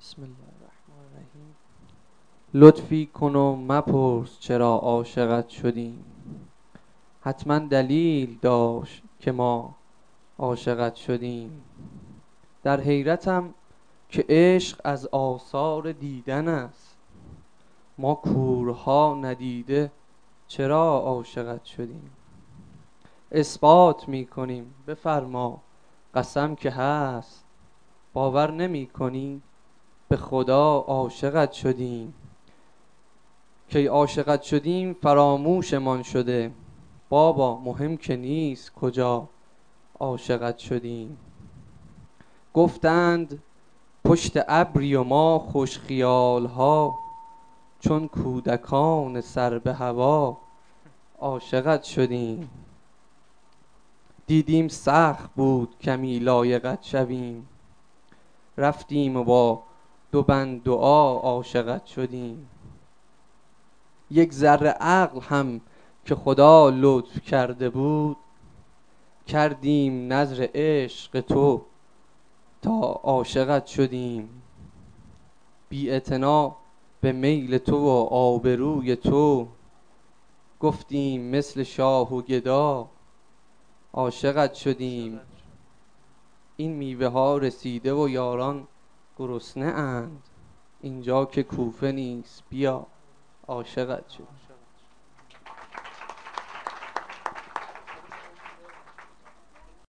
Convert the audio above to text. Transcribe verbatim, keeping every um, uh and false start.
بسم الله الرحمن الرحیم. لطفی کن و مپرس چرا عاشقت شدیم، حتما دلیل داشت که ما عاشقت شدیم. در حیرتم که عشق از آثار دیدن است، ما کورها ندیده چرا عاشقت شدیم. اثبات می کنیم بفرما قسم که هست، باور نمی کنی به خدا عاشقت شدیم. کی عاشقت شدیم فراموشمان شده، بابا مهم که نیست کجا عاشقت شدیم. گفتند پشت ابری و ما خوش خیال ها، چون کودکان سر به هوا عاشقت شدیم. دیدیم سخت بود کمی لایقت شویم، رفتیم و با دو بند دعا عاشقت شدیم. یک ذره عقل هم که خدا لطف کرده بود، کردیم نذر عشق تو تا عاشقت شدیم. بی اعتنا به میل تو و آبروی تو، گفتیم مثل شاه و گدا عاشقت شدیم. این میوه ها رسیده و یاران گرسنه اند، اینجا که کوفه نیست بیا عاشقت شدیم.